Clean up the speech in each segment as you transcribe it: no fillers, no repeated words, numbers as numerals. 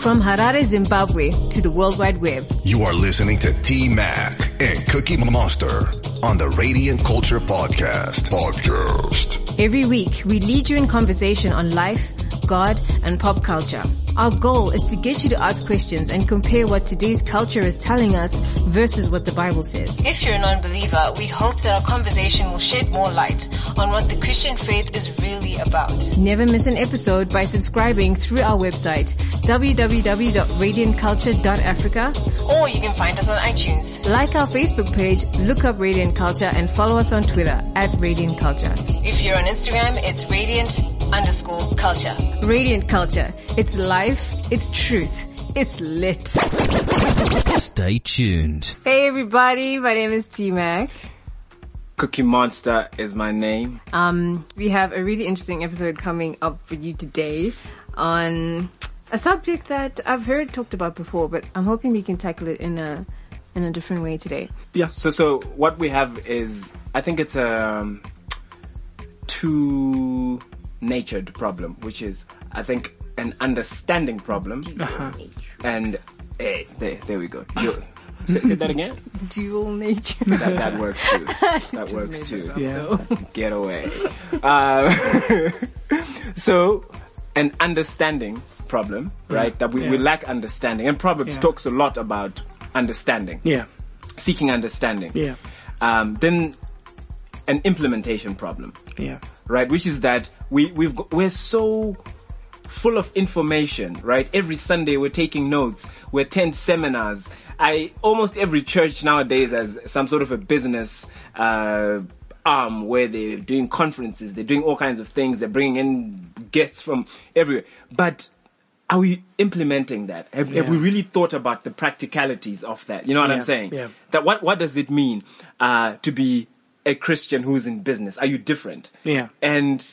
From Harare, Zimbabwe to the World Wide Web. You are listening to T-Mac and Cookie Monster on the Radiant Culture Podcast. Every week, we lead you in conversation on life, God, and pop culture. Our goal is to get you to ask questions and compare what today's culture is telling us versus what the Bible says. If you're a non-believer, we hope that our conversation will shed more light on what the Christian faith is really about. Never miss an episode by subscribing through our website, www.radiantculture.africa, or you can find us on iTunes. Like our Facebook page, look up Radiant Culture, and follow us on Twitter @Radiant Culture. If you're on Instagram, it's Radiant_Culture. Radiant Culture. It's life, it's truth, it's lit. Stay tuned. Hey everybody, my name is T-Mac. Cookie Monster is my name. We have a really interesting episode coming up for you today on a subject that I've heard talked about before, but I'm hoping we can tackle it in a different way today. Yeah. So what we have is, I think it's a two-natured problem, which is, I think, an understanding problem. And there we go. Say that again. Dual nature. That works too. That works too. Yeah. Get away. So, an understanding problem, right? That we lack understanding. And Proverbs talks a lot about understanding. Yeah. Seeking understanding. Yeah. Then an implementation problem. Yeah. Right? Which is that we're so full of information, right? Every Sunday we're taking notes. We attend seminars. Almost every church nowadays has some sort of a business arm where they're doing conferences. They're doing all kinds of things. They're bringing in guests from everywhere. But are we implementing that? Have we really thought about the practicalities of that? You know what I'm saying? Yeah. That what does it mean to be a Christian who's in business? Are you different? Yeah. And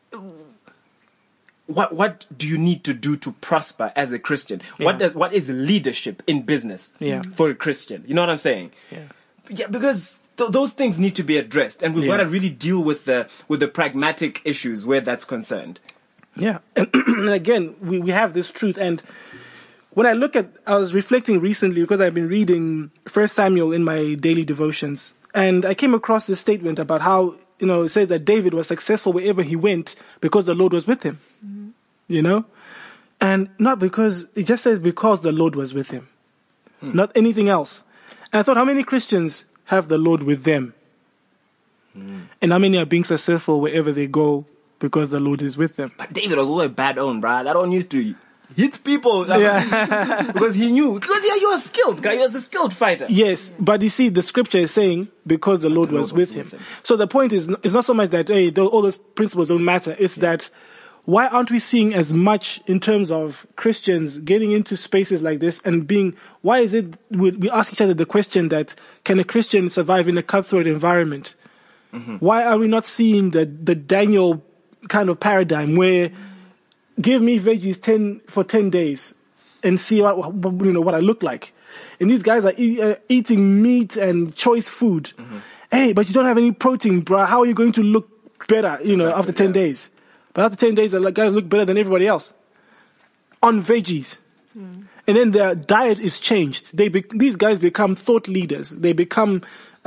what do you need to do to prosper as a Christian? Yeah. What is leadership in business for a Christian? You know what I'm saying? Yeah, because those things need to be addressed, and we've got to really deal with the pragmatic issues where that's concerned. Yeah. And again, we have this truth. And when I was reflecting recently because I've been reading 1 Samuel in my daily devotions, and I came across this statement about how, it says that David was successful wherever he went because the Lord was with him, and not because, it just says because the Lord was with him, not anything else. And I thought, how many Christians have the Lord with them? And how many are being successful wherever they go because the Lord is with them? But David was always bad on, bruh. That one used to hit people. Because he knew. Because you are skilled, guy. You was a skilled fighter. Yes, but you see, the scripture is saying because the Lord was with him. So the point is, it's not so much that, all those principles don't matter. It's that, why aren't we seeing as much in terms of Christians getting into spaces like this and why is it we ask each other the question that, can a Christian survive in a cutthroat environment? Why are we not seeing the Daniel kind of paradigm where give me veggies 10 days and see what I look like? And these guys are eating meat and choice food. Hey, but you don't have any protein, bro. How are you going to look better, after 10 days? But after 10 days, the guys look better than everybody else on veggies. And then their diet is changed. These guys become thought leaders. They become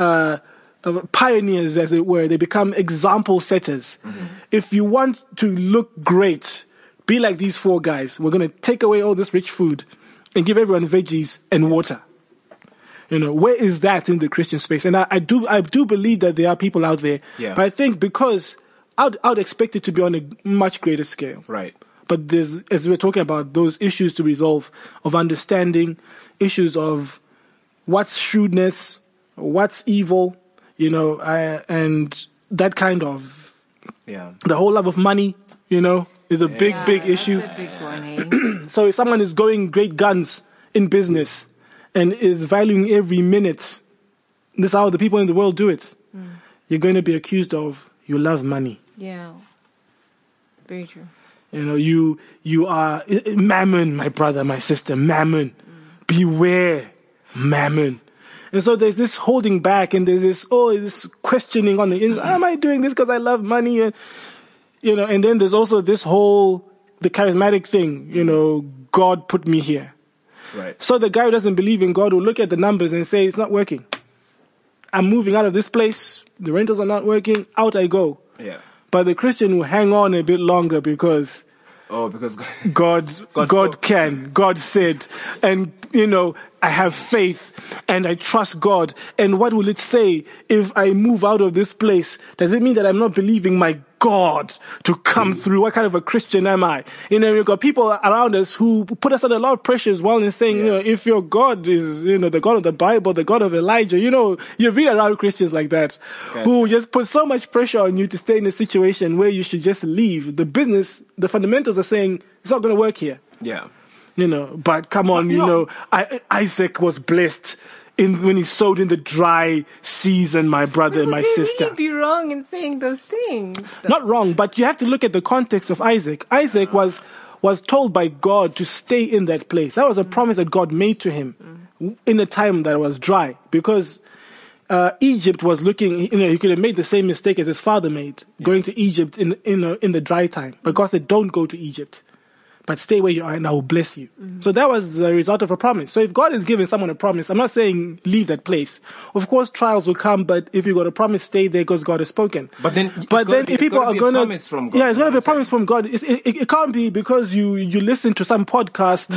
pioneers, as it were. They become example setters. If you want to look great, be like these four guys. We're going to take away all this rich food and give everyone veggies and water. Where is that in the Christian space? And I do believe that there are people out there. Yeah. But I think because I'd expect it to be on a much greater scale. Right. But there's, as we're talking about, those issues to resolve of understanding, issues of what's shrewdness, what's evil, and that kind of, the whole love of money, is a big issue. That's a big one, So if someone is going great guns in business and is valuing every minute, this is how the people in the world do it. You're going to be accused of, you love money. Yeah. Very true. You are mammon, my brother, my sister, mammon. Beware, mammon. And so there's this holding back and there's this questioning on the inside. Am I doing this because I love money? And, and then there's also this the charismatic thing, God put me here. Right. So the guy who doesn't believe in God will look at the numbers and say, it's not working. I'm moving out of this place. The rentals are not working. Out I go. Yeah. But the Christian will hang on a bit longer because because God can. God said. And, I have faith and I trust God. And what will it say if I move out of this place? Does it mean that I'm not believing my God to come through? What kind of a Christian am I? We've got people around us who put us under a lot of pressures while in saying, if your God is, the God of the Bible, the God of Elijah, you've been around Christians like that who just put so much pressure on you to stay in a situation where you should just leave. The business, the fundamentals are saying it's not going to work here. Yeah. But come on, Isaac was blessed when he sowed in the dry season, my brother and my sister. Would really be wrong in saying those things? Not wrong, but you have to look at the context of Isaac. Isaac was told by God to stay in that place. That was a promise that God made to him in a time that was dry, because Egypt was looking, he could have made the same mistake as his father made, going to Egypt in the dry time. But God said, don't go to Egypt, but stay where you are and I will bless you. So that was the result of a promise. So if God is giving someone a promise, I'm not saying leave that place. Of course, trials will come, but if you got a promise, stay there because God has spoken. But then if people are going to, it's going to be a promise from God. It can't be because you listen to some podcast,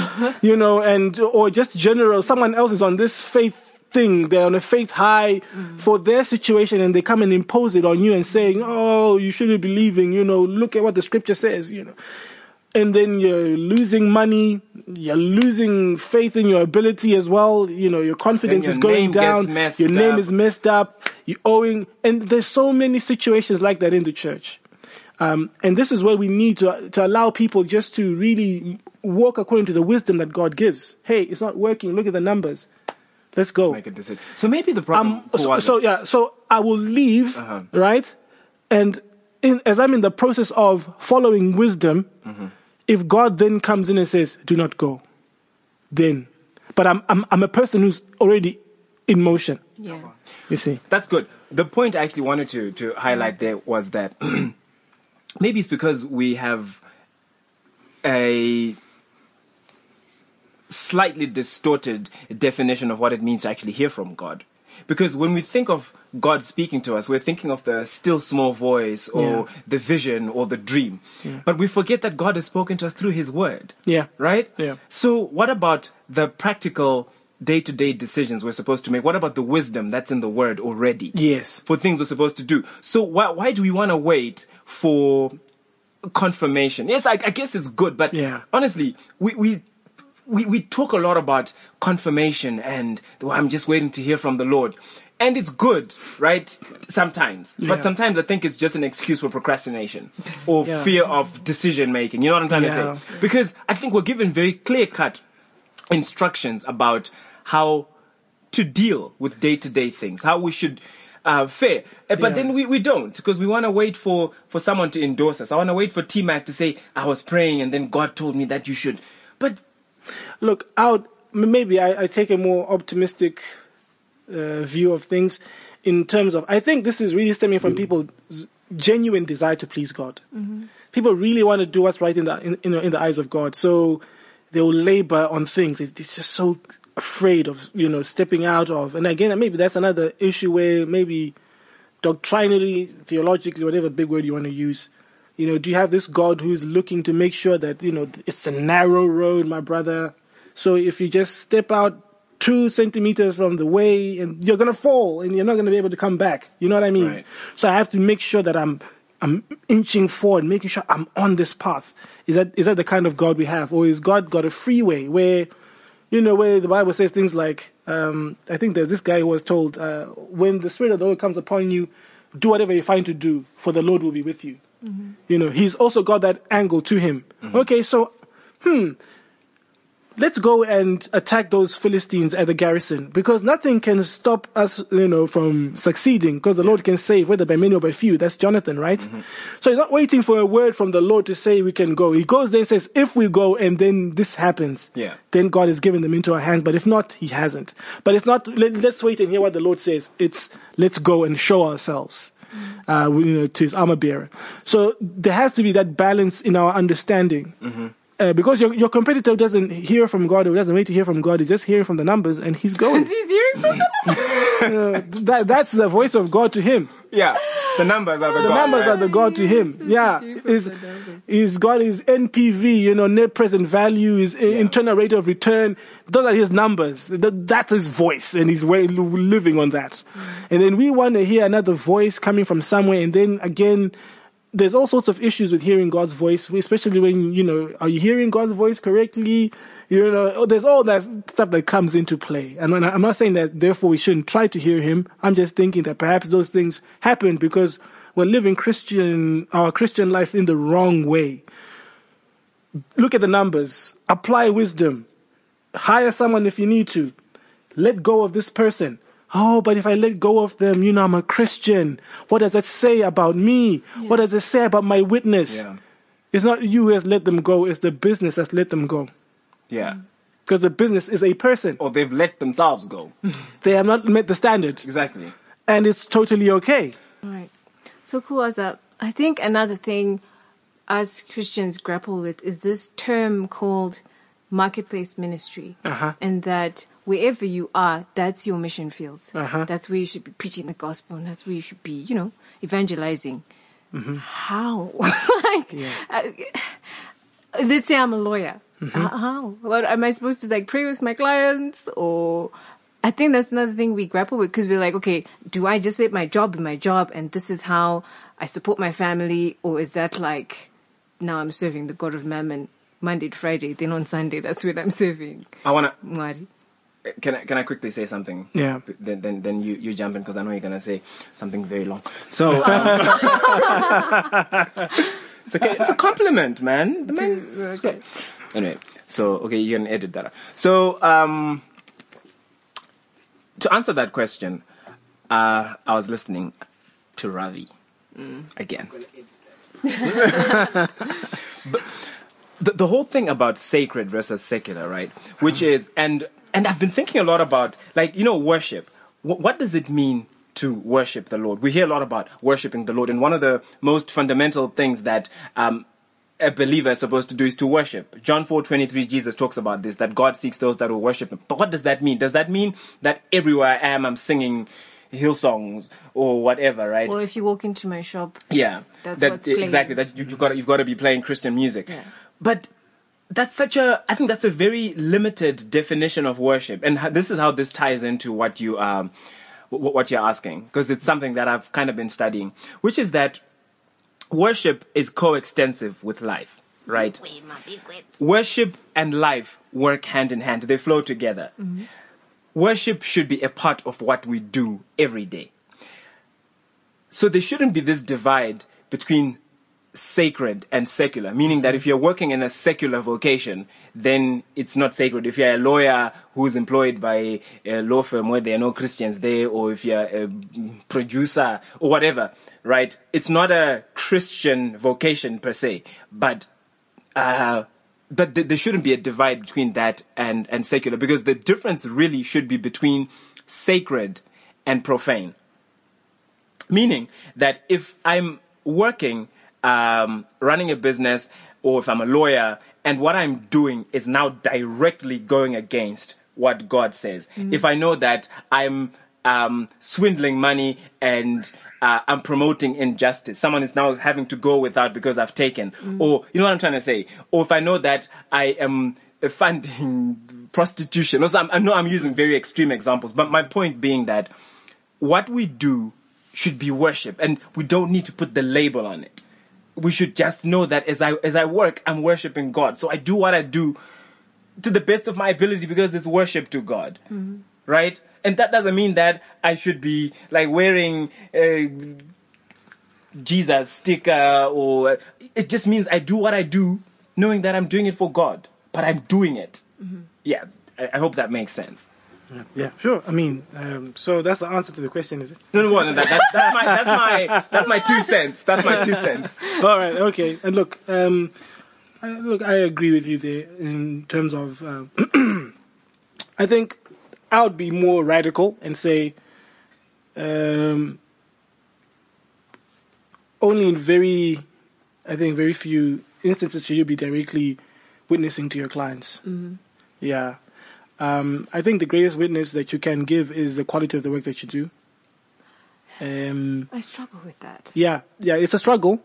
or just general, someone else is on this faith thing, they're on a faith high for their situation and they come and impose it on you and saying, oh, you shouldn't be believing, look at what the scripture says, And then you're losing money, you're losing faith in your ability as well, your confidence is going down, your name is messed up, you're owing, and there's so many situations like that in the church. And this is where we need to allow people just to really walk according to the wisdom that God gives. Hey, it's not working, look at the numbers. Let's go. Let's make a decision. So maybe the problem. So I will leave, right? And as I'm in the process of following wisdom, if God then comes in and says, "Do not go," then, but I'm a person who's already in motion. Yeah. You see, that's good. The point I actually wanted to highlight there was that maybe it's because we have a slightly distorted definition of what it means to actually hear from God. Because when we think of God speaking to us, we're thinking of the still small voice or the vision or the dream. Yeah. But we forget that God has spoken to us through his word. Yeah. Right? Yeah. So what about the practical day-to-day decisions we're supposed to make? What about the wisdom that's in the word already? Yes. For things we're supposed to do. So why do we want to wait for confirmation? Yes, I guess it's good, but honestly, we talk a lot about confirmation and I'm just waiting to hear from the Lord. And it's good, right? Sometimes. But sometimes I think it's just an excuse for procrastination or fear of decision making. You know what I'm trying to say? Because I think we're given very clear-cut instructions about how to deal with day-to-day things, how we should fare. But then we don't, because we want to wait for someone to endorse us. I want to wait for T-Mac to say, I was praying and then God told me that you should. But look, maybe I take a more optimistic view of things in terms of, I think this is really stemming from people's genuine desire to please God. Mm-hmm. People really want to do what's right in the eyes of God, so they'll labor on things. It's just so afraid of stepping out of. And again, maybe that's another issue where maybe doctrinally, theologically, whatever big word you want to use. Do you have this God who's looking to make sure that, it's a narrow road, my brother. So if you just step out 2 centimeters from the way and you're going to fall and you're not going to be able to come back. You know what I mean? Right. So I have to make sure that I'm inching forward, making sure I'm on this path. Is that the kind of God we have? Or is God got a freeway where, where the Bible says things like, I think there's this guy who was told, when the Spirit of the Lord comes upon you, do whatever you find to do, for the Lord will be with you. Mm-hmm. He's also got that angle to him. Mm-hmm. Okay, so, let's go and attack those Philistines at the garrison, because nothing can stop us, from succeeding, because the Lord can save, whether by many or by few. That's Jonathan, right? Mm-hmm. So he's not waiting for a word from the Lord to say we can go. He goes there and says, if we go and then this happens, then God has given them into our hands. But if not, he hasn't. But it's not, let's wait and hear what the Lord says. It's, let's go and show ourselves. To his armor bearer. So there has to be that balance in our understanding. Mm-hmm. because your competitor doesn't hear from God or doesn't wait to hear from God, he's just hearing from the numbers and he's going. He's hearing from That's the voice of God to him. Yeah, the numbers are the The God, numbers right? are the God to him. Yeah, is God is NPV, net present value, is internal rate of return. Those are his numbers. That's his voice, and he's living on that. And then we want to hear another voice coming from somewhere, and then again, there's all sorts of issues with hearing God's voice, especially when, are you hearing God's voice correctly? There's all that stuff that comes into play. And I'm not saying that therefore we shouldn't try to hear him. I'm just thinking that perhaps those things happen because we're living our Christian life in the wrong way. Look at the numbers. Apply wisdom. Hire someone if you need to. Let go of this person. Oh, but if I let go of them, I'm a Christian. What does that say about me? Yeah. What does it say about my witness? Yeah. It's not you who has let them go. It's the business that's let them go. Yeah. Because the business is a person. Or they've let themselves go. They have not met the standard. Exactly. And it's totally okay. Right. So cool as that. I think another thing us Christians grapple with is this term called marketplace ministry. And that wherever you are, that's your mission field. That's where you should be preaching the gospel, and that's where you should be, evangelizing. How? Let's say I'm a lawyer. How? What am I supposed to pray with my clients? Or I think that's another thing we grapple with because we're like, okay, do I just let my job be my job, and this is how I support my family, or is that now I'm serving the God of Mammon Monday to Friday, then on Sunday that's when I'm serving? I wanna. Mwari. Can I quickly say something? Yeah. Then you jump in because I know you're gonna say something very long. So it's okay. It's a compliment, man. The man. Okay. Anyway, so okay, you can edit that out. So to answer that question, I was listening to Ravi again. But the whole thing about sacred versus secular, right? Which is and I've been thinking a lot about worship. What does it mean to worship the Lord? We hear a lot about worshiping the Lord, and one of the most fundamental things that a believer is supposed to do is to worship. John 4:23, Jesus talks about this, that God seeks those that will worship him. But what does that mean? Does that mean that everywhere I am, I'm singing hill songs or whatever, right? Or if you walk into my shop, that's what's playing. Exactly, that you've got to be playing Christian music. Yeah. But I think that's a very limited definition of worship, and this is how this ties into what you're asking, because it's something that I've kind of been studying, which is that worship is coextensive with life, right? Worship and life work hand in hand; they flow together. Mm-hmm. Worship should be a part of what we do every day. So there shouldn't be this divide between sacred and secular, meaning that if you're working in a secular vocation, then it's not sacred. If you're a lawyer who's employed by a law firm where there are no Christians there, or if you're a producer or whatever, right? It's not a Christian vocation per se, but there shouldn't be a divide between that and secular, because the difference really should be between sacred and profane. Meaning that if I'm working, running a business, or if I'm a lawyer, and what I'm doing is now directly going against what God says. Mm-hmm. If I know that I'm swindling money and I'm promoting injustice, someone is now having to go without because I've taken, or you know what I'm trying to say, or if I know that I am funding prostitution, or I know I'm using very extreme examples, but my point being that what we do should be worship, and we don't need to put the label on it. We should just know that as I work, I'm worshiping God. So I do what I do to the best of my ability because it's worship to God, right? And that doesn't mean that I should be wearing a Jesus sticker, or it just means I do what I do knowing that I'm doing it for God, but I'm doing it. Mm-hmm. Yeah, I hope that makes sense. Yeah, sure. I mean, so that's the answer to the question, is it? No, that's my 2 cents. That's my 2 cents. All right, okay. And look, I agree with you there in terms of. I think I would be more radical and say, only in very few instances should you be directly witnessing to your clients. Yeah. I think the greatest witness that you can give is the quality of the work that you do. I struggle with that. Yeah, it's a struggle.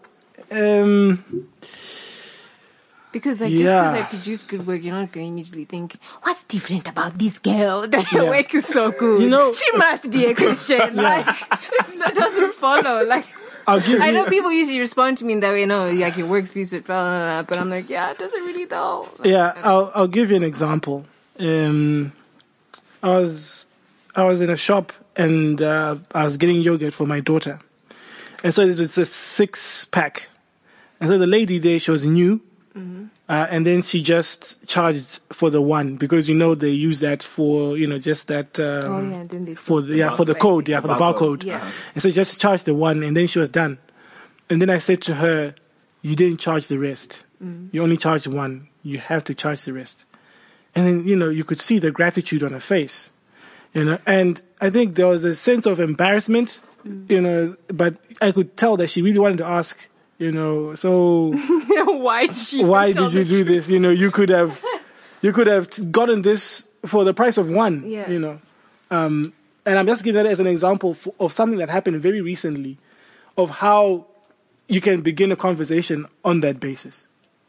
Because just because I produce good work, you're not going to immediately think, what's different about this girl that her work is so good? You know, she must be a Christian. Like, it doesn't follow. Like, I know people usually respond to me in that way, no, like your work speaks with blah, blah, blah, but I'm like, yeah, it doesn't really though. Like, I'll give you an example. I was in a shop and I was getting yogurt for my daughter. And so it was a 6-pack. And so the lady there, she was new. And then she just charged for the one because they use that for just that then they for the code, for the barcode. Yeah. And so she just charged the one, and then she was done. And then I said to her, "You didn't charge the rest. You only charged one. You have to charge the rest." And then you could see the gratitude on her face, And I think there was a sense of embarrassment, but I could tell that she really wanted to ask. So why did you do this? You could have gotten this for the price of one. And I'm just giving that as an example of something that happened very recently, of how you can begin a conversation on that basis.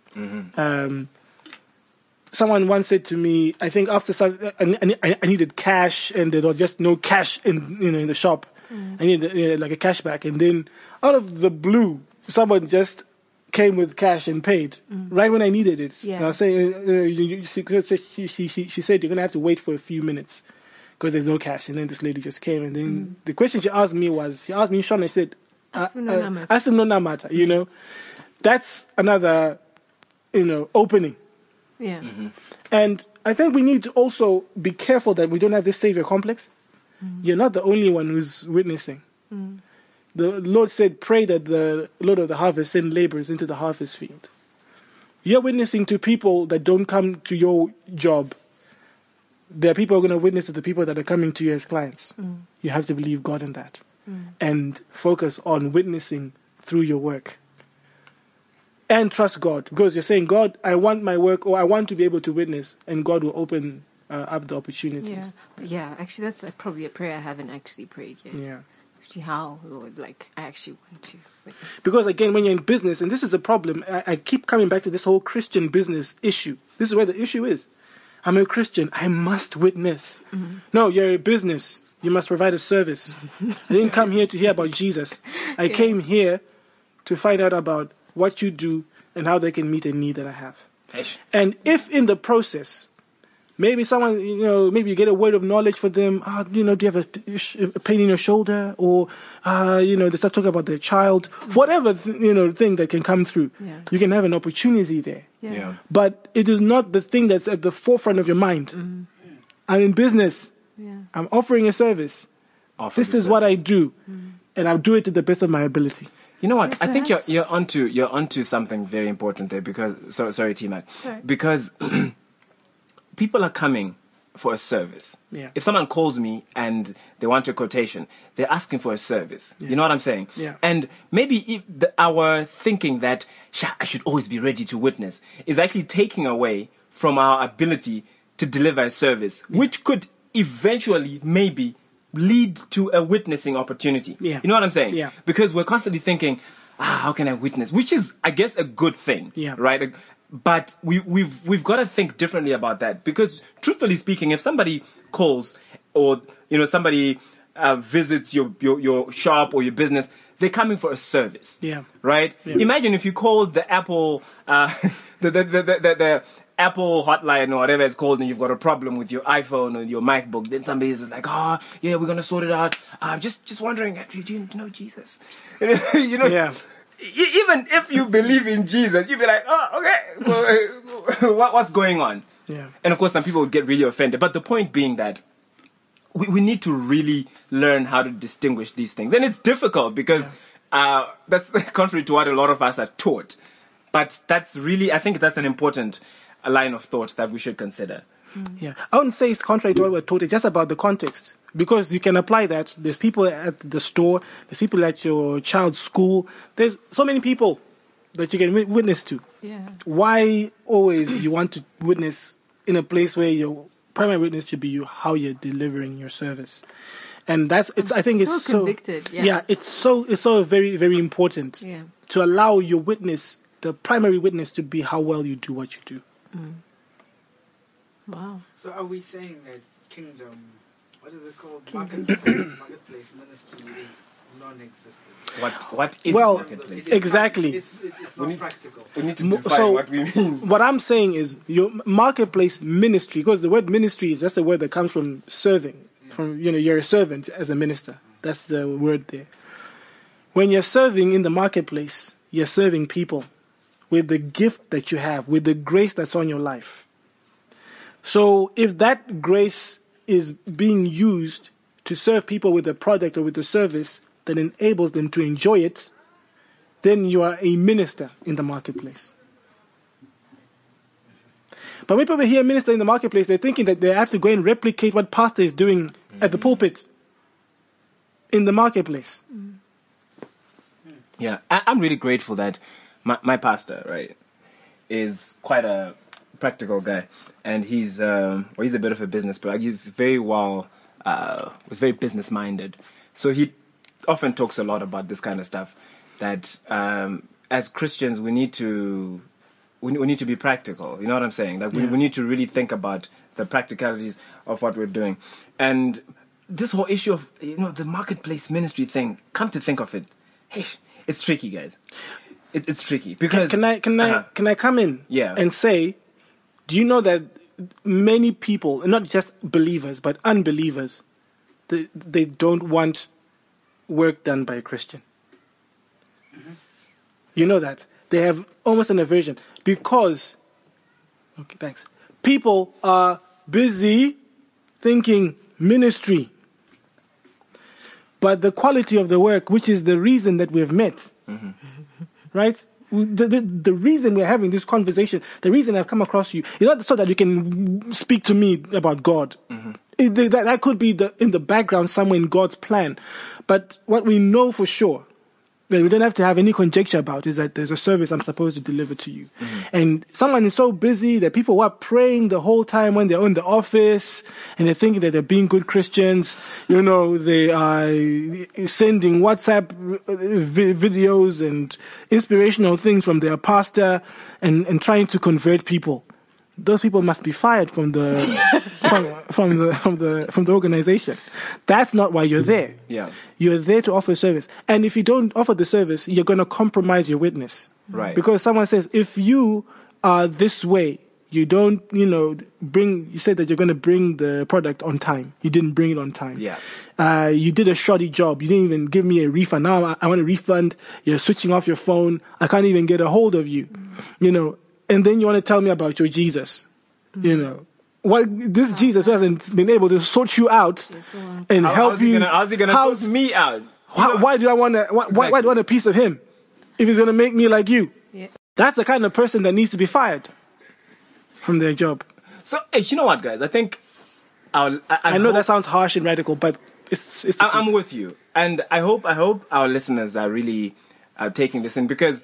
Someone once said to me, I think after I needed cash, and there was just no cash in the shop. I needed like a cashback, and then out of the blue, someone just came with cash and paid right when I needed it. And I was saying, she said, you're going to have to wait for a few minutes because there's no cash. And then this lady just came. And then the question she asked me was, Sean, I said, Asunona matter. That's another, opening. Yeah. And I think we need to also be careful that we don't have this savior complex. You're not the only one who's witnessing. The Lord said, pray that the Lord of the harvest send laborers into the harvest field. You're witnessing to people that don't come to your job. There are people who are going to witness to the people that are coming to you as clients. You have to believe God in that. And focus on witnessing through your work. And trust God. Because you're saying, God, I want my work, or I want to be able to witness. And God will open up the opportunities. Actually, that's probably a prayer I haven't actually prayed yet. Yeah. How, Lord, I actually want to witness. Because again, when you're in business, and this is the problem, I keep coming back to this whole Christian business issue. This is where the issue is. I'm a Christian. I must witness. No, you're a business. You must provide a service. I didn't come here to hear about Jesus. I came here to find out about what you do and how they can meet a need that I have. And if in the process, maybe someone, maybe you get a word of knowledge for them. Do you have a pain in your shoulder? Or, they start talking about their child. Whatever, thing that can come through. You can have an opportunity there. But it is not the thing that's at the forefront of your mind. I'm in business. I'm offering a service. This is what I do. And I'll do it to the best of my ability. You know what? I think you're onto something very important there because, sorry, T-Mac. Because people are coming for a service. Yeah. If someone calls me and they want a quotation, they're asking for a service. Yeah. You know what I'm saying? Yeah. And maybe our thinking that I should always be ready to witness is actually taking away from our ability to deliver a service, which could eventually maybe lead to a witnessing opportunity. Yeah. You know what I'm saying? Yeah. Because we're constantly thinking, how can I witness? Which is, I guess, a good thing. Yeah. Right? But we've got to think differently about that, because truthfully speaking, if somebody calls or somebody visits your shop or your business, they're coming for a service. Yeah. Right? Yeah. Imagine if you called the Apple the Apple hotline or whatever it's called, and you've got a problem with your iPhone or your MacBook. Then somebody's just like, we're gonna sort it out. Just wondering, do you know Jesus? Yeah. Even if you believe in Jesus, you'd be like, okay, what's going on? Yeah. And of course, some people would get really offended. But the point being that we need to really learn how to distinguish these things. And it's difficult because that's contrary to what a lot of us are taught. But that's really, I think that's an important line of thought that we should consider. Yeah. I wouldn't say it's contrary to what we're taught. It's just about the context. Because you can apply that. There's people at the store. There's people at your child's school. There's so many people. that you can witness to. Yeah. Why always you want to witness in a place where your primary witness should be how you're delivering your service? And I think it's so convicted. it's so very, very important to allow your witness, the primary witness, to be how well you do what you do. Wow. So are we saying that kingdom, what is it called? Marketplace ministry is non-existent. What is marketplace? Exactly. It's not practical. We need to define what we mean. What I'm saying is your marketplace ministry, because the word ministry is just a word that comes from serving. From you're a servant as a minister. That's the word there. When you're serving in the marketplace, you're serving people with the gift that you have, with the grace that's on your life. So if that grace is being used to serve people with a product or with a service that enables them to enjoy it, then you are a minister in the marketplace. But when people hear minister in the marketplace, they're thinking that they have to go and replicate what pastor is doing at the pulpit in the marketplace. Yeah, I'm really grateful that my pastor, right, is quite a practical guy, and he's a bit of a business, but he's very very business minded. So he often talks a lot about this kind of stuff. That as Christians we need to be practical. You know what I'm saying? Like we need to really think about the practicalities of what we're doing, and this whole issue of the marketplace ministry thing. Come to think of it, hey, it's tricky, guys. It's tricky because can I come in and say, do you know that many people, not just believers but unbelievers, they don't want work done by a Christian? Mm-hmm. You know that they have almost an aversion because people are busy thinking ministry, but the quality of the work, which is the reason that we've met, right? The reason we're having this conversation, the reason I've come across you, is not so that you can speak to me about God. That could be in the background somewhere in God's plan. But what we know for sure, that we don't have to have any conjecture about, is that there's a service I'm supposed to deliver to you. And someone is so busy that people are praying the whole time when they're in the office, and they're thinking that they're being good Christians. They are sending WhatsApp videos and inspirational things from their pastor and trying to convert people. Those people must be fired from the from the organization. That's not why you're there. Yeah. You're there to offer service. And if you don't offer the service, you're going to compromise your witness. Right. Because someone says, if you are this way, you don't, you said that you're going to bring the product on time. You didn't bring it on time. Yeah. You did a shoddy job. You didn't even give me a refund. Now I want a refund. You're switching off your phone. I can't even get a hold of you. And then you want to tell me about your Jesus. This Jesus who hasn't been able to sort you out and help you. How's he gonna sort me out? Why do I want why do I want a piece of him if he's gonna make me like you? Yeah. That's the kind of person that needs to be fired from their job. So, hey, you know what, guys? I think I know that sounds harsh and radical, but it's the I'm truth. with you, and I hope our listeners are really taking this in, because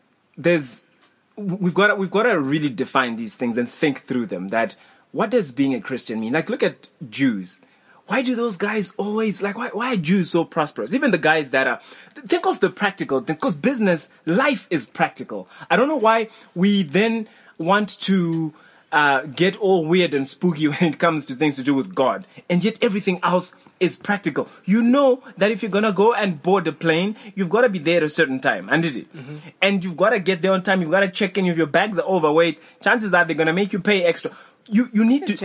we've got to really define these things and think through them. That what does being a Christian mean? Like, look at Jews. Why do those guys always, why are Jews so prosperous? Even the guys that think of the practical, because life is practical. I don't know why we then want to get all weird and spooky when it comes to things to do with God, and yet everything else is practical. You know that if you're gonna go and board a plane, you've got to be there at a certain time, and and you've got to get there on time. You've got to check in. If your bags are overweight, chances are they're gonna make you pay extra. You need to.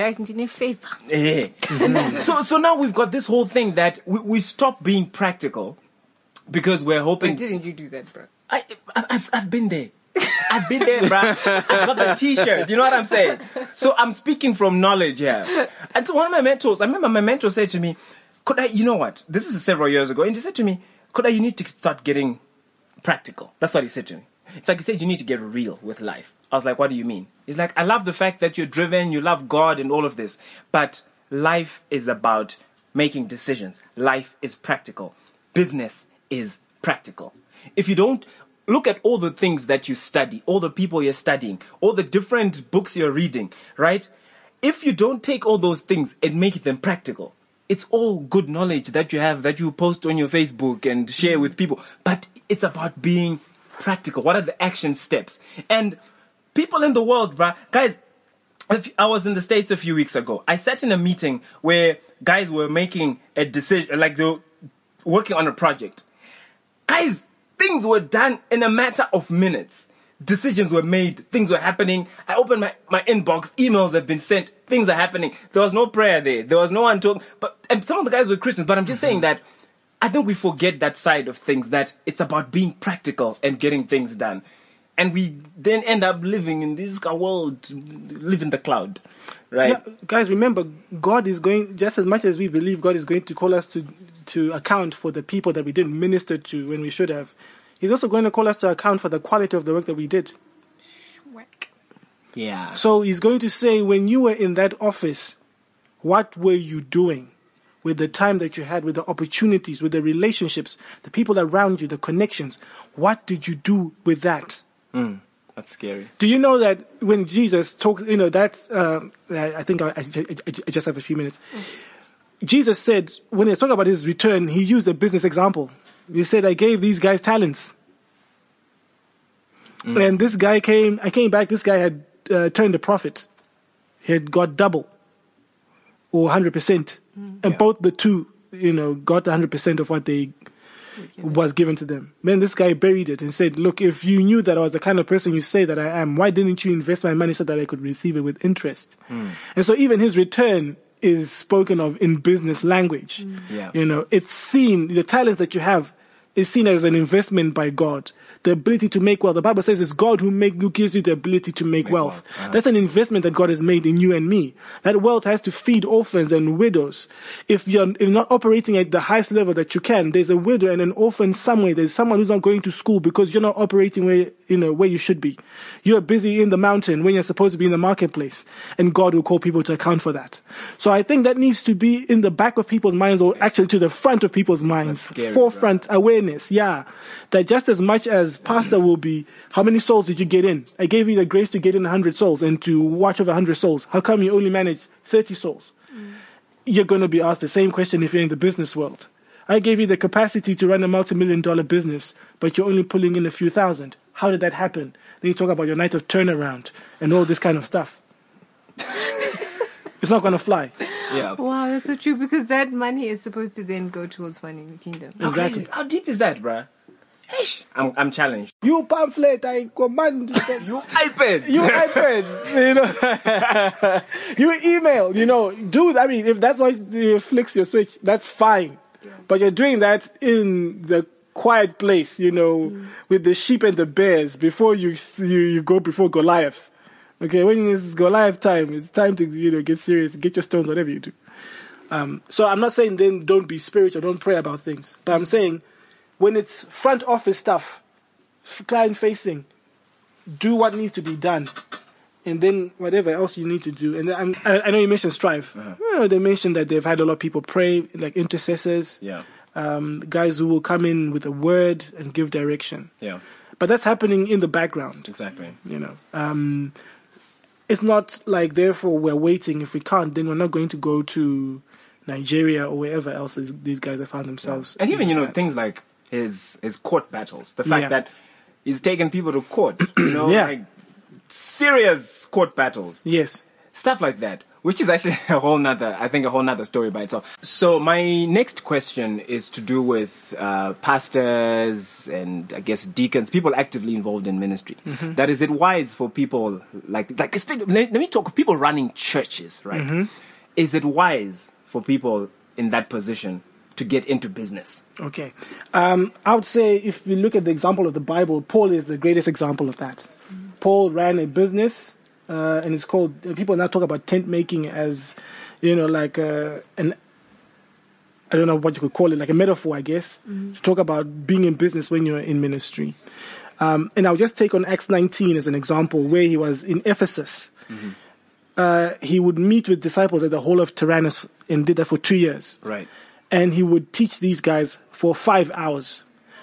So now we've got this whole thing that we stop being practical because we're hoping. Why didn't you do that, bro? I've been there. I've been there, bro. I've got the T-shirt. You know what I'm saying? So I'm speaking from knowledge here. And so one of my mentors, I remember my mentor said to me, you know what? This is several years ago. And he said to me, you need to start getting practical. That's what he said to me. In fact, he said, you need to get real with life. I was like, what do you mean? He's like, I love the fact that you're driven, you love God and all of this. But life is about making decisions. Life is practical. Business is practical. If you don't look at all the things that you study, all the people you're studying, all the different books you're reading, right? If you don't take all those things and make them practical, it's all good knowledge that you have, that you post on your Facebook and share with people. But it's about being practical. What are the action steps? And people in the world, bruh, guys, I was in the States a few weeks ago. I sat in a meeting where guys were making a decision, like they were working on a project. Guys, things were done in a matter of minutes. Decisions were made. Things were happening. I opened my inbox. Emails have been sent. Things are happening. There was no prayer there. There was no one talking. And some of the guys were Christians. But I'm just saying that I think we forget that side of things, that it's about being practical and getting things done. And we then end up living in this world, live in the cloud, right? Yeah, guys, remember, God is going, just as much as we believe God is going to call us to account for the people that we didn't minister to when we should have, He's also going to call us to account for the quality of the work that we did. Yeah. So He's going to say, when you were in that office, what were you doing with the time that you had, with the opportunities, with the relationships, the people around you, the connections? What did you do with that? That's scary. Do you know that when Jesus talks, I think I just have a few minutes. Jesus said, when he talked about his return, he used a business example. He said, I gave these guys talents. And this guy I came back, this guy had turned a profit. He had got double or 100%. And both the two, got 100% of what they was given to them. Then this guy buried it and said, look, if you knew that I was the kind of person you say that I am, why didn't you invest my money so that I could receive it with interest? And so even his return is spoken of in business language. It's seen, the talents that you have is seen as an investment by God. The ability to make wealth. The Bible says it's God who gives you the ability to make wealth. That's an investment that God has made in you and me. That wealth has to feed orphans and widows. If you're not operating at the highest level that you can, there's a widow and an orphan somewhere. There's someone who's not going to school because you're not operating where you should be. You're busy in the mountain when you're supposed to be in the marketplace. And God will call people to account for that. So I think that needs to be in the back of people's minds, or actually to the front of people's minds. Scary, forefront awareness. Yeah. That just as much as pastor will be, how many souls did you get in? I gave you the grace to get in 100 souls and to watch over 100 souls. How come you only manage 30 souls? You're going to be asked the same question if you're in the business world. I gave you the capacity to run a multi-million-dollar business, but you're only pulling in a few thousand. How did that happen? Then you talk about your night of turnaround and all this kind of stuff. It's not going to fly. Yeah. Wow, that's so true, because that money is supposed to then go towards funding the kingdom. Exactly. How deep is that, bruh? I'm challenged. You pamphlet, I command. You iPad. You email, dude, I mean, if that's why you flicks your switch, that's fine. But you're doing that in the quiet place, with the sheep and the bears before you go before Goliath. Okay, when it's Goliath time, it's time to, get serious, get your stones, whatever you do. So I'm not saying then don't be spiritual, don't pray about things. But I'm saying, when it's front office stuff, client facing, do what needs to be done, and then whatever else you need to do. And I know you mentioned Strive. They mentioned that they've had a lot of people pray, like intercessors, guys who will come in with a word and give direction. Yeah, but that's happening in the background. Exactly. It's not like therefore we're waiting. If we can't, then we're not going to go to Nigeria or wherever else these guys have found themselves. And even things like his court battles, the fact that he's taken people to court, like serious court battles. Yes. Stuff like that, which is actually a whole nother story by itself. So my next question is to do with pastors and I guess deacons, people actively involved in ministry. That is it wise for people let me talk of people running churches, right? Is it wise for people in that position to get into business? Okay. I would say if we look at the example of the Bible, Paul is the greatest example of that. Paul ran a business, and it's called, people now talk about tent making as, like I don't know what you could call it, like a metaphor, I guess, to talk about being in business when you're in ministry. And I'll just take on Acts 19 as an example, where he was in Ephesus. He would meet with disciples at the Hall of Tyrannus and did that for 2 years. Right. And he would teach these guys for 5 hours.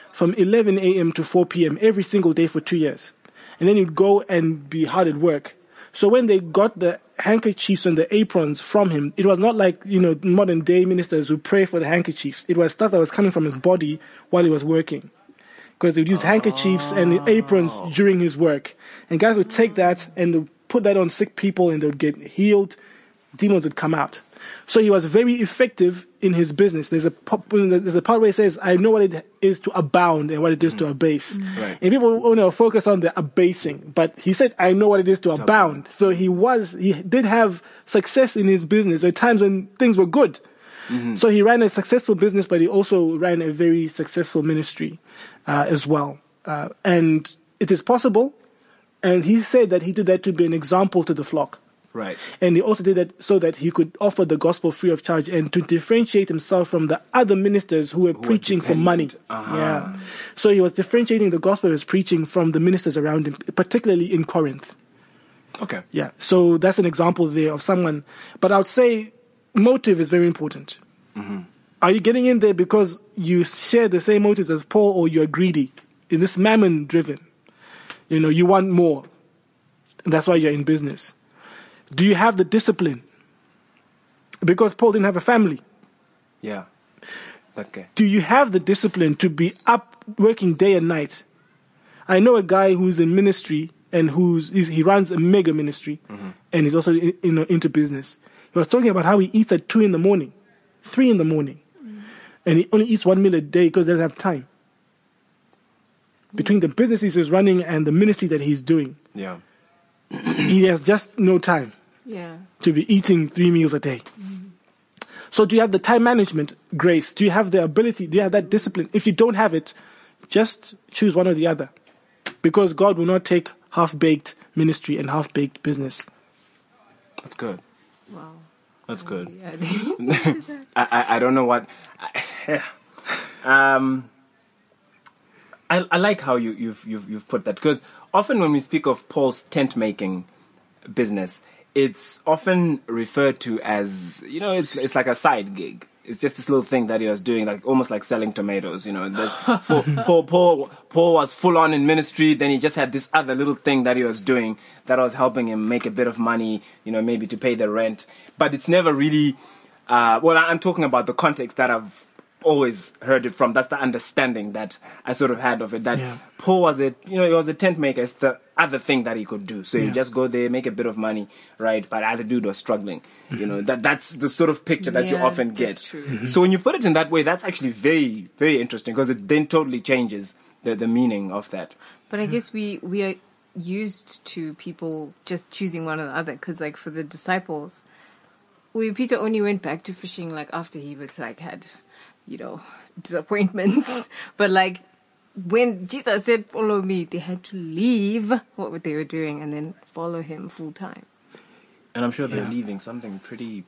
from 11 a.m. to 4 p.m. every single day for 2 years. And then he'd go and be hard at work. So when they got the handkerchiefs and the aprons from him, it was not like, modern day ministers who pray for the handkerchiefs. It was stuff that was coming from his body while he was working. Because they would use handkerchiefs and aprons during his work. And guys would take that and they'd put that on sick people and they would get healed. Demons would come out. So he was very effective in his business. There's a part where he says, I know what it is to abound and what it is to abase. Right. And people only focus on the abasing. But he said, I know what it is to abound. So he did have success in his business. There were times when things were good. Mm-hmm. So he ran a successful business, but he also ran a very successful ministry as well. And it is possible. And he said that he did that to be an example to the flock. Right. And he also did that so that he could offer the gospel free of charge and to differentiate himself from the other ministers who were preaching for money. Uh-huh. Yeah. So he was differentiating the gospel he was preaching from the ministers around him, particularly in Corinth. Okay. Yeah. So that's an example there of someone. But I would say motive is very important. Mm-hmm. Are you getting in there because you share the same motives as Paul, or you're greedy? Is this mammon driven? You want more. And that's why you're in business. Do you have the discipline? Because Paul didn't have a family. Yeah. Okay. Do you have the discipline to be up working day and night? I know a guy who's in ministry and he runs a mega ministry, and he's also into business. He was talking about how he eats at 2 a.m, 3 a.m, and he only eats 1 meal a day because he doesn't have time. Between the business he's running and the ministry that he's doing, he has just no time. To be eating 3 meals a day. So do you have the time management, Grace? Do you have the ability? Do you have that discipline? If you don't have it, just choose one or the other. Because God will not take half-baked ministry and half-baked business. That's good. Wow. That's good. Yeah. I don't know what... I like how you've put that, because often when we speak of Paul's tent-making business, it's often referred to as, it's like a side gig. It's just this little thing that he was doing, like almost like selling tomatoes. Paul was full on in ministry. Then he just had this other little thing that he was doing that was helping him make a bit of money, maybe to pay the rent. But it's never really. I'm talking about the context that I've always heard it from. That's the understanding that I sort of had of it. That Paul was he was a tent maker. It's the other thing that he could do. So you just go there, make a bit of money, right? But the other dude was struggling. That's the sort of picture that you often get. That's true. Mm-hmm. So when you put it in that way, that's actually very, very interesting, because it then totally changes the meaning of that. But I guess we are used to people just choosing one or the other, because like for the disciples, Peter only went back to fishing like after he was like had disappointments. But like when Jesus said, follow me, they had to leave what they were doing and then follow him full time. And I'm sure they're leaving something pretty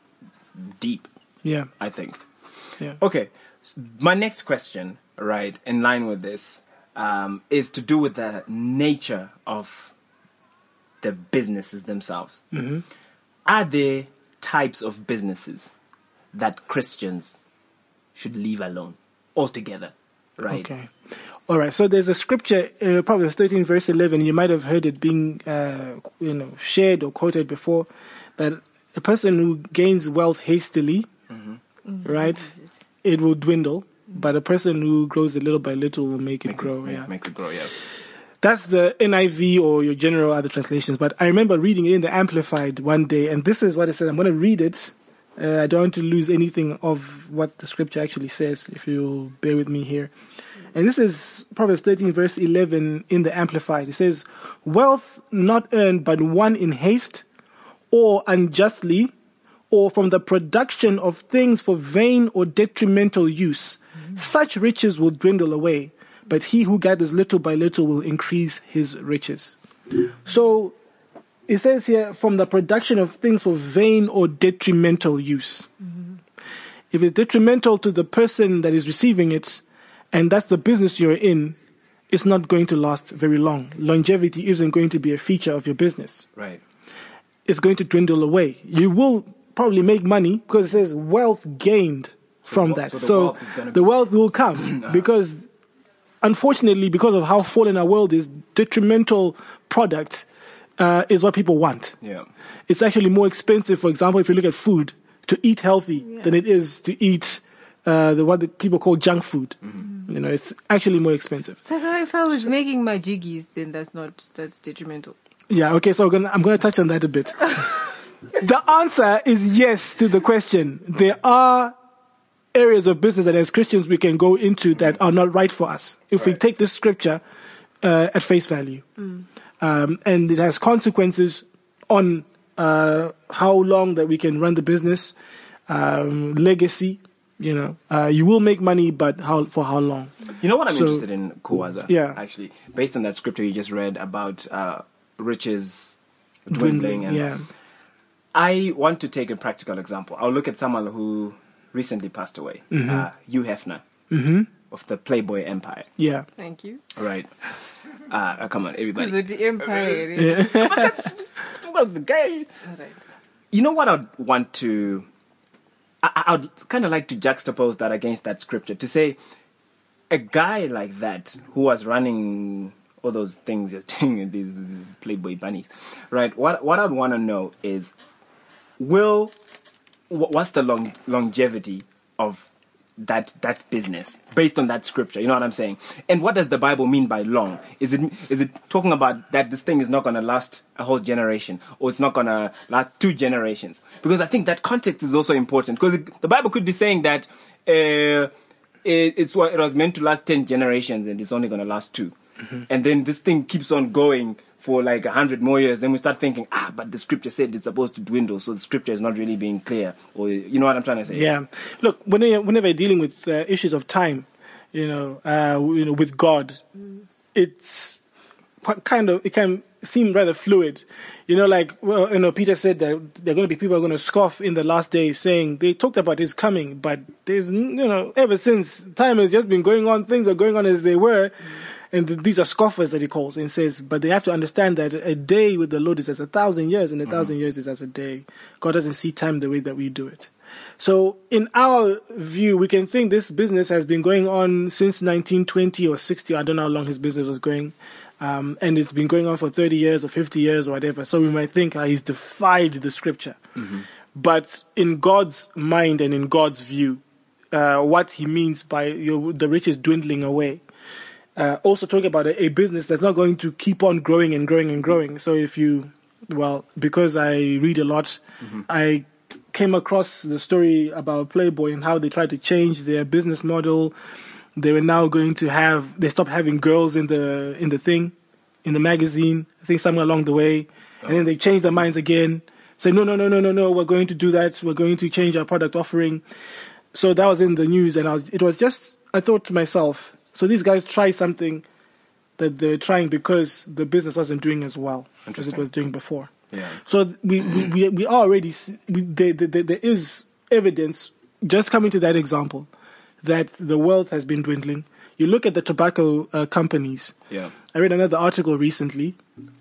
deep. Yeah. I think. Yeah. Okay. So my next question, right, in line with this, is to do with the nature of the businesses themselves. Mm-hmm. Are there types of businesses that Christians should leave alone altogether, right? Okay. All right. So there's a scripture, Proverbs 13, verse 11. You might have heard it being, shared or quoted before, that a person who gains wealth hastily, right, it will dwindle. But a person who grows a little by little will make it grow. Makes it grow, yeah. That's the NIV or your general other translations. But I remember reading it in the Amplified one day, and this is what it says. I'm going to read it. I don't want to lose anything of what the scripture actually says, if you'll bear with me here. And this is Proverbs 13, verse 11 in the Amplified. It says, wealth not earned but won in haste, or unjustly, or from the production of things for vain or detrimental use. Such riches will dwindle away, but he who gathers little by little will increase his riches. So it says here, from the production of things for vain or detrimental use. If it's detrimental to the person that is receiving it, and that's the business you're in, it's not going to last very long. Longevity isn't going to be a feature of your business. Right. It's going to dwindle away. You will probably make money because it says wealth gained from that. So So the wealth will come because unfortunately, because of how fallen our world is, detrimental product is what people want. Yeah. It's actually more expensive, for example, if you look at food, to eat healthy than it is to eat what people call junk food. Mm-hmm. You know, it's actually more expensive. So if I was making my jiggies, then that's detrimental. Yeah, okay, so I'm going to touch on that a bit. The answer is yes to the question. There are areas of business that as Christians we can go into that are not right for us if we take this scripture at face value. And it has consequences on how long that we can run the business, legacy. You know, you will make money, but for how long? You know what I'm interested in, Kuwaza? Yeah. Actually, based on that scripture you just read about riches dwindling. And I want to take a practical example. I'll look at someone who recently passed away, Hugh Hefner of the Playboy Empire. Yeah. Thank you. Right. Come on, everybody. So the empire. That's the guy. All right. You know what I'd want to... I'd kind of like to juxtapose that against that scripture to say a guy like that who was running all those things, these Playboy bunnies, right? What I'd want to know is, what's the longevity of that business based on that scripture? You know what I'm saying? And what does the Bible mean by long? Is it talking about that this thing is not going to last a whole generation, or it's not going to last 2 generations? Because I think that context is also important, because the Bible could be saying that it was meant to last 10 generations and it's only going to last 2. And then this thing keeps on going for like 100 more years. Then we start thinking, but the scripture said it's supposed to dwindle, so the scripture is not really being clear. Or you know what I'm trying to say? Yeah. Look, whenever you're dealing with issues of time, with God, it's it can seem rather fluid. Peter said that there are going to be people who are going to scoff in the last days, saying they talked about his coming, but there's, ever since time has just been going on, things are going on as they were. And these are scoffers that he calls and says, but they have to understand that a day with the Lord is as 1,000 years, and 1,000 years is as a day. God doesn't see time the way that we do it. So in our view, we can think this business has been going on since 1920 or 60. I don't know how long his business was going. And it's been going on for 30 years or 50 years or whatever. So we might think he's defied the scripture. But in God's mind and in God's view, what he means by the riches dwindling away, also talking about a business that's not going to keep on growing and growing and growing. So because I read a lot, I came across the story about Playboy and how they tried to change their business model. They were now going to they stopped having girls in the magazine, I think somewhere along the way. And then they changed their minds again. Say, no, we're going to do that. We're going to change our product offering. So that was in the news. And I thought to myself, so these guys tried something that they're trying because the business wasn't doing as well as it was doing before. Yeah. So we are already, there is evidence, just coming to that example, that the wealth has been dwindling. You look at the tobacco companies. Yeah. I read another article recently,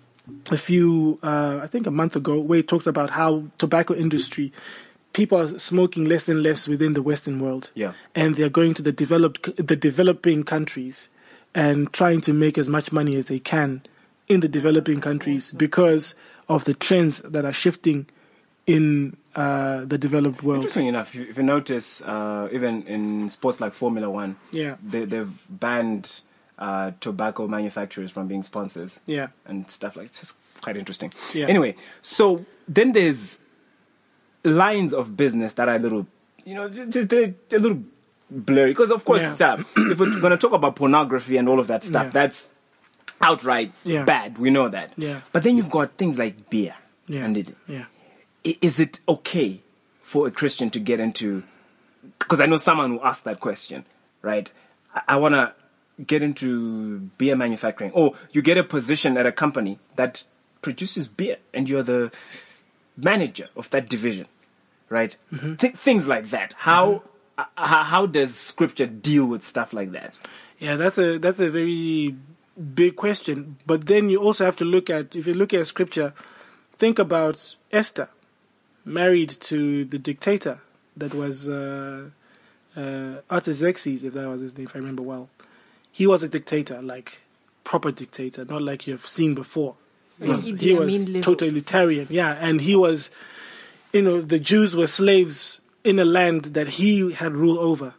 I think a month ago, where it talks about how tobacco industry, people are smoking less and less within the Western world. Yeah. And they're going to the developing countries and trying to make as much money as they can in the developing countries because of the trends that are shifting in the developed world. Interesting enough, if you notice, even in sports like Formula One, they've banned tobacco manufacturers from being sponsors. Yeah. And stuff like that. It's quite interesting. Yeah. Anyway, so then there's lines of business that are a little, they're a little blurry. Because of course, if we're going to talk about pornography and all of that stuff, that's outright bad. We know that. Yeah. But then you've got things like beer. Yeah. And yeah. Is it okay for a Christian to get into, because I know someone who asked that question, right? I want to get into beer manufacturing. Or you get a position at a company that produces beer and you're the manager of that division, right? Things like that. How does scripture deal with stuff like that? Yeah, that's a very big question. But then you also have to if you look at scripture, think about Esther, married to the dictator that was Artaxerxes, if that was his name, if I remember well. he was a dictator, like proper dictator, not like you've seen before. He was totalitarian, yeah, and he was, the Jews were slaves in a land that he had rule over.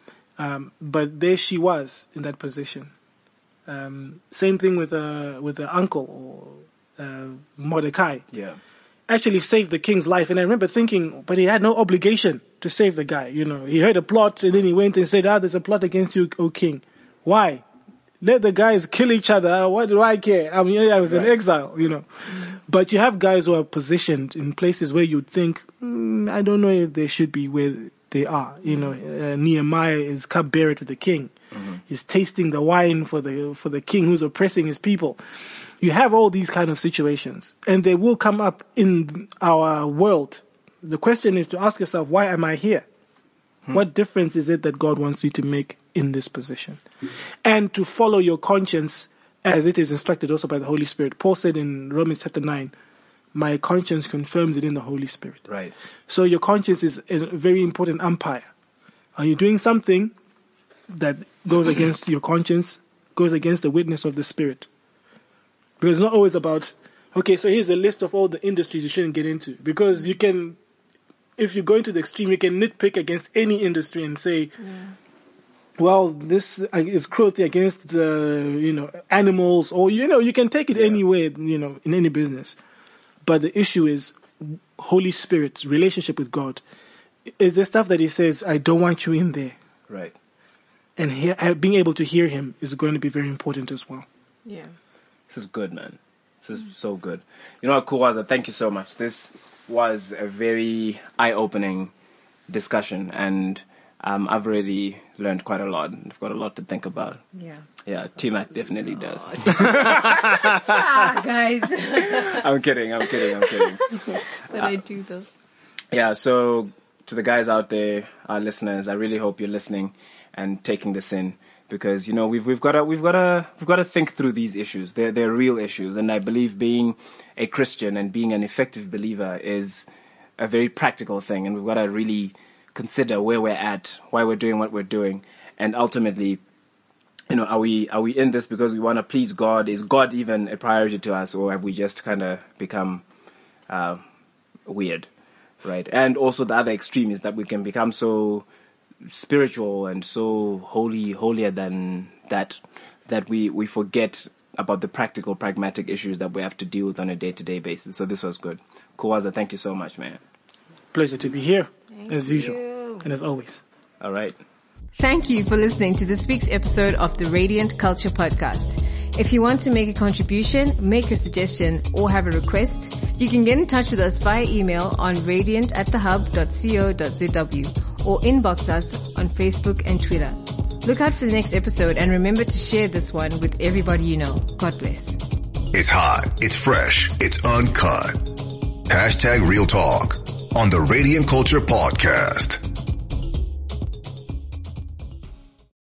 But there she was in that position. Same thing with the uncle or Mordecai. Yeah. Actually saved the king's life, and I remember thinking, but he had no obligation to save the guy. He heard a plot, and then he went and said, there's a plot against you, O king. Why? Let the guys kill each other. What do I care? I mean, I was in exile, But you have guys who are positioned in places where you'd think, I don't know if they should be where they are. Nehemiah is cupbearer to the king. Mm-hmm. He's tasting the wine for the king who's oppressing his people. You have all these kind of situations, and they will come up in our world. The question is to ask yourself, why am I here? What difference is it that God wants you to make in this position? And to follow your conscience as it is instructed also by the Holy Spirit. Paul said in Romans chapter 9, my conscience confirms it in the Holy Spirit. Right. So your conscience is a very important umpire. Are you doing something that goes against your conscience, goes against the witness of the Spirit? Because it's not always about, okay, so here's a list of all the industries you shouldn't get into. Because you can, if you go into the extreme, you can nitpick against any industry and say, well, this is cruelty against, animals, or, you can take it anywhere, in any business. But the issue is Holy Spirit, relationship with God. Is the stuff that he says, I don't want you in there. Right. And being able to hear him is going to be very important as well. Yeah. This is good, man. This is so good. You know what, Kuwaza, thank you so much. This was a very eye-opening discussion, and I've already learned quite a lot. I've got a lot to think about. Yeah. Yeah, T-Mac definitely does. Guys. I'm kidding. But I do though. Yeah, so to the guys out there, our listeners, I really hope you're listening and taking this in, because we've got to think through these issues. They're real issues, and I believe being a Christian and being an effective believer is a very practical thing, and we've got to really consider where we're at, why we're doing what we're doing, and ultimately, are we in this because we want to please God? Is God even a priority to us, or have we just kind of become weird, right? And also the other extreme is that we can become so spiritual and so holier than that we forget about the practical, pragmatic issues that we have to deal with on a day-to-day basis. So this was good. Kuwaza, thank you so much, man. Pleasure to be here, as usual, and as always. All right. Thank you for listening to this week's episode of the Radiant Culture Podcast. If you want to make a contribution, make a suggestion, or have a request, you can get in touch with us via email on radiant@thehub.co.zw or inbox us on Facebook and Twitter. Look out for the next episode, and remember to share this one with everybody you know. God bless. It's hot, it's fresh, it's uncut. #Real Talk on the Radiant Culture Podcast.